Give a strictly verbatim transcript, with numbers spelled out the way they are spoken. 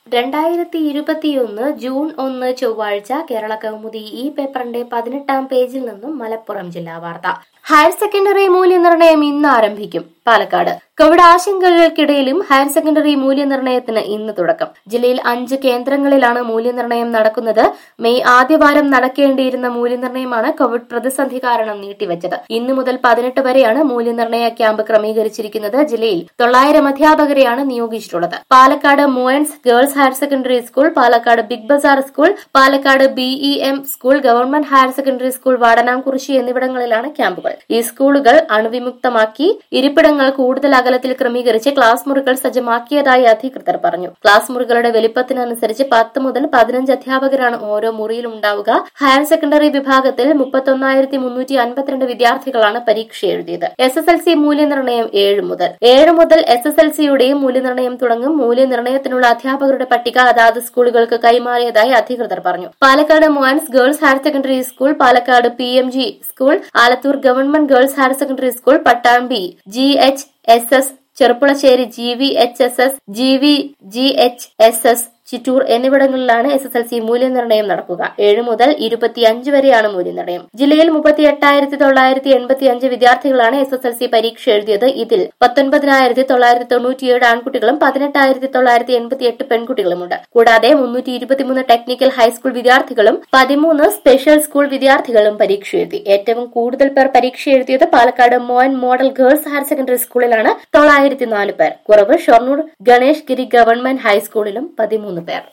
രണ്ടായിരത്തി ഇരുപത്തിയൊന്ന് ജൂൺ ഒന്ന് ചൊവ്വാഴ്ച കേരള കൗമുദി ഈ പേപ്പറിന്റെ പതിനെട്ടാം പേജിൽ നിന്നും മലപ്പുറം ജില്ലാ വാർത്ത. ഹയർ സെക്കൻഡറി മൂല്യനിർണ്ണയം ഇന്ന് ആരംഭിക്കും. പാലക്കാട് കോവിഡ് ആശങ്കകൾക്കിടയിലും ഹയർ സെക്കൻഡറി മൂല്യനിർണ്ണയത്തിന് ഇന്ന് തുടക്കം. ജില്ലയിൽ അഞ്ച് കേന്ദ്രങ്ങളിലാണ് മൂല്യനിർണ്ണയം നടക്കുന്നത്. മെയ് ആദ്യവാരം നടക്കേണ്ടിയിരുന്ന മൂല്യനിർണ്ണയമാണ് കോവിഡ് പ്രതിസന്ധി കാരണം നീട്ടിവച്ചത്. ഇന്നു മുതൽ പതിനെട്ട് വരെയാണ് മൂല്യനിർണ്ണയ ക്യാമ്പ് ക്രമീകരിച്ചിരിക്കുന്നത്. ജില്ലയിൽ തൊള്ളായിരം അധ്യാപകരെയാണ് നിയോഗിച്ചിട്ടുള്ളത്. Palakkad Moyans girls higher secondary school, Palakkad big bazaar school, Palakkad B E M school, government higher secondary school Vadanamkurussi എന്നിവിടങ്ങളിലാണ് ക്യാമ്പുകൾ. ഈ സ്കൂളുകൾ അണുവിമുക്തമാക്കി ഇരിപ്പിടങ്ങൾ കൂടുതൽ അകലത്തിൽ ക്രമീകരിച്ച് ക്ലാസ് മുറികൾ സജ്ജമാക്കിയതായി അധികൃതർ പറഞ്ഞു. ക്ലാസ് മുറികളുടെ വലിപ്പത്തിനനുസരിച്ച് പത്ത് മുതൽ പതിനഞ്ച് അധ്യാപകരാണ് ഓരോ മുറിയിലും ഉണ്ടാവുക. ഹയർ സെക്കൻഡറി വിഭാഗത്തിൽ മുപ്പത്തൊന്നായിരത്തി മുന്നൂറ്റി അൻപത്തിരണ്ട് വിദ്യാർത്ഥികളാണ് പരീക്ഷ എഴുതിയത്. എസ് എസ് എൽ സി മൂല്യനിർണ്ണയം ഏഴ് മുതൽ ഏഴ് മുതൽ എസ് എസ് എൽ സിയുടെയും മൂല്യനിർണ്ണയം തുടങ്ങും. മൂല്യനിർണ്ണയത്തിനുള്ള അധ്യാപകരുടെ പട്ടിക അതാത് സ്കൂളുകൾക്ക് കൈമാറിയതായി അധികൃതർ പറഞ്ഞു. Palakkad Moyans girls higher secondary school, Palakkad P M G school, Alathur government girls higher secondary school, Pattambi G H S S, Cherpulassery G V H S S, G V G H S S, Chittur എന്നിവിടങ്ങളിലാണ് എസ് എസ് എൽ സി മൂല്യനിർണ്ണയം നടക്കുക. ഏഴ് മുതൽ ഇരുപത്തിയഞ്ച് വരെയാണ് മൂല്യനിർണ്ണയം. ജില്ലയിൽ മുപ്പത്തി എട്ടായിരത്തി തൊള്ളായിരത്തി എൺപത്തി അഞ്ച് വിദ്യാർത്ഥികളാണ് എസ് എസ് എൽ സി പരീക്ഷ എഴുതിയത്. ഇതിൽ പത്തൊൻപതിനായിരത്തി തൊള്ളായിരത്തി തൊണ്ണൂറ്റിയേഴ് ആൺകുട്ടികളും പതിനെട്ടായിരത്തി തൊള്ളായിരത്തി എൺപത്തി എട്ട് പെൺകുട്ടികളുമുണ്ട്. കൂടാതെ മുന്നൂറ്റി ഇരുപത്തിമൂന്ന് ടെക്നിക്കൽ ഹൈസ്കൂൾ വിദ്യാർത്ഥികളും പതിമൂന്ന് സ്പെഷ്യൽ സ്കൂൾ വിദ്യാർത്ഥികളും പരീക്ഷ എഴുതി. ഏറ്റവും കൂടുതൽ പേർ പരീക്ഷ എഴുതിയത് Palakkad Moyan model girls higher secondary സ്കൂളിലാണ്, തൊള്ളായിരത്തി നാല് പേർ. കുറവ് ഷൊർണൂർ ഗണേഷ് ഗിരി ഗവൺമെന്റ് ഹൈസ്കൂളിലും പതിമൂന്ന് പേർ.